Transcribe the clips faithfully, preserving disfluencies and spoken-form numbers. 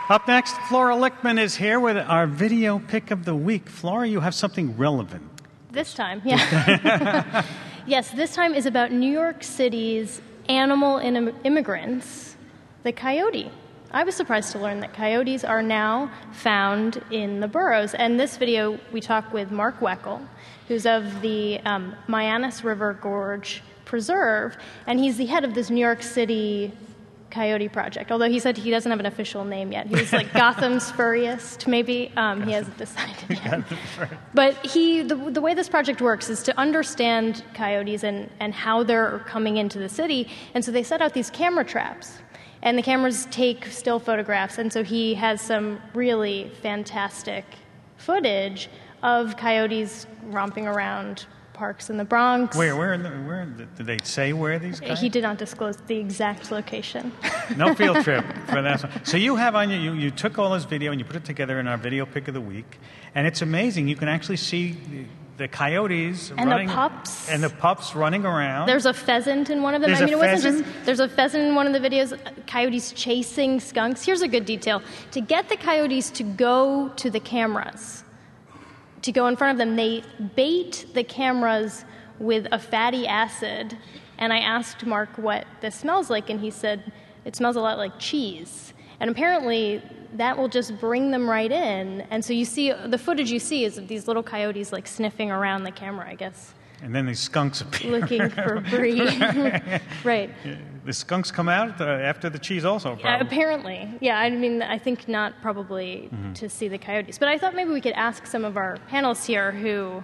Up next, Flora Lichtman is here with our video pick of the week. Flora, you have something relevant. This time, yeah. Yes, this time is about New York City's animal im- immigrants, the coyote. I was surprised to learn that coyotes are now found in the boroughs. And this video, we talk with Mark Weckel, who's of the um, Mianus River Gorge Preserve, and he's the head of this New York City Coyote Project, although he said he doesn't have an official name yet. He's like Gotham's furriest, maybe. Um, he hasn't decided yet. But he, the, the way this project works is to understand coyotes and, and how they're coming into the city. And so they set out these camera traps. And the cameras take still photographs. And so he has some really fantastic footage of coyotes romping around parks in the Bronx. Where, where, in the, where did they say where these guys? He did not disclose the exact location. No field trip for that. So you have on you, you, you took all this video and you put it together in our video pick of the week, and it's amazing. You can actually see the, the coyotes and running, the pups, and the pups running around. There's a pheasant in one of them. There's I mean, a it wasn't pheasant? just there's a pheasant in one of the videos. Coyotes chasing skunks. Here's a good detail: to get the coyotes to go to the cameras, to go in front of them, they bait the cameras with a fatty acid. And I asked Mark what this smells like, and he said, it smells a lot like cheese. And apparently, that will just bring them right in. And so you see, the footage you see is of these little coyotes like sniffing around the camera, I guess. And then these skunks appear. Looking for brie. Right. The skunks come out uh, after the cheese also, probably. Uh, apparently. Yeah, I mean, I think not probably mm-hmm. to see the coyotes. But I thought maybe we could ask some of our panelists here who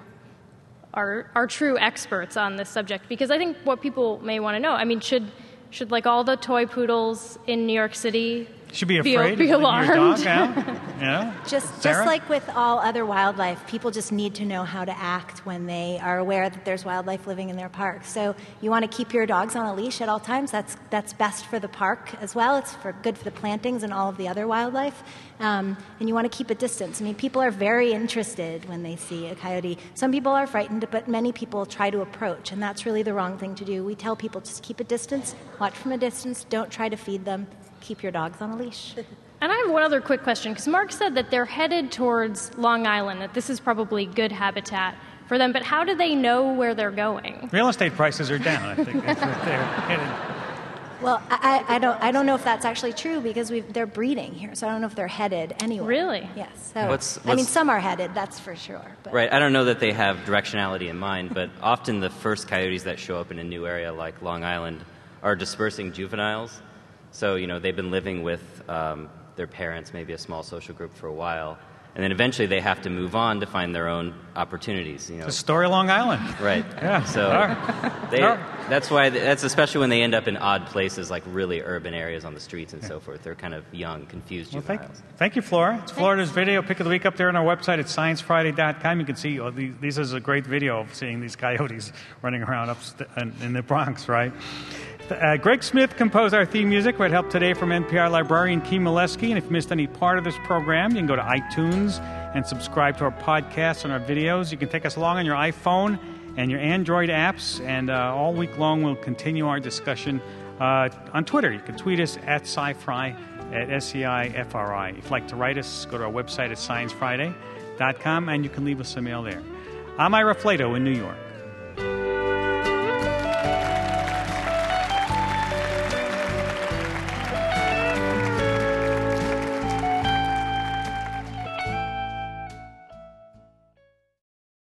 are are true experts on this subject, because I think what people may want to know, I mean, should, should like all the toy poodles in New York City should be afraid be, be of alarmed? Your dog out? Yeah. Just, Sarah? just like with all other wildlife, people just need to know how to act when they are aware that there's wildlife living in their park. So you want to keep your dogs on a leash at all times. That's that's best for the park as well. It's for good for the plantings and all of the other wildlife. Um, and you want to keep a distance. I mean, people are very interested when they see a coyote. Some people are frightened, but many people try to approach, and that's really the wrong thing to do. We tell people just keep a distance, watch from a distance, don't try to feed them, keep your dogs on a leash. And I have one other quick question, because Mark said that they're headed towards Long Island, that this is probably good habitat for them, but how do they know where they're going? Real estate prices are down, I think. That's what they're headed. Well, I, I don't I don't know if that's actually true, because we've, they're breeding here, so I don't know if they're headed anywhere. Really? Yes. So, what's, what's, I mean, some are headed, that's for sure. But. Right. I don't know that they have directionality in mind, but often the first coyotes that show up in a new area like Long Island are dispersing juveniles. So, you know, they've been living with um, their parents, maybe a small social group for a while, and then eventually they have to move on to find their own opportunities. You know, the story of Long Island. Right. Yeah. So Right. they, Right. that's why that's especially when they end up in odd places like really urban areas on the streets and so forth. They're kind of young, confused Well, juveniles. thank, thank you, Flora. It's Florida's video pick of the week up there on our website at science friday dot com. You can see oh, these, this is a great video of seeing these coyotes running around up in, in the Bronx, right? Uh, Greg Smith composed our theme music with help today from N P R librarian Kim Molesky. And if you missed any part of this program, you can go to iTunes and subscribe to our podcasts and our videos. You can take us along on your iPhone and your Android apps. And uh, all week long, we'll continue our discussion uh, on Twitter. You can tweet us at SciFri, at S C I F R I. If you'd like to write us, go to our website at science friday dot com, and you can leave us a mail there. I'm Ira Flato in New York.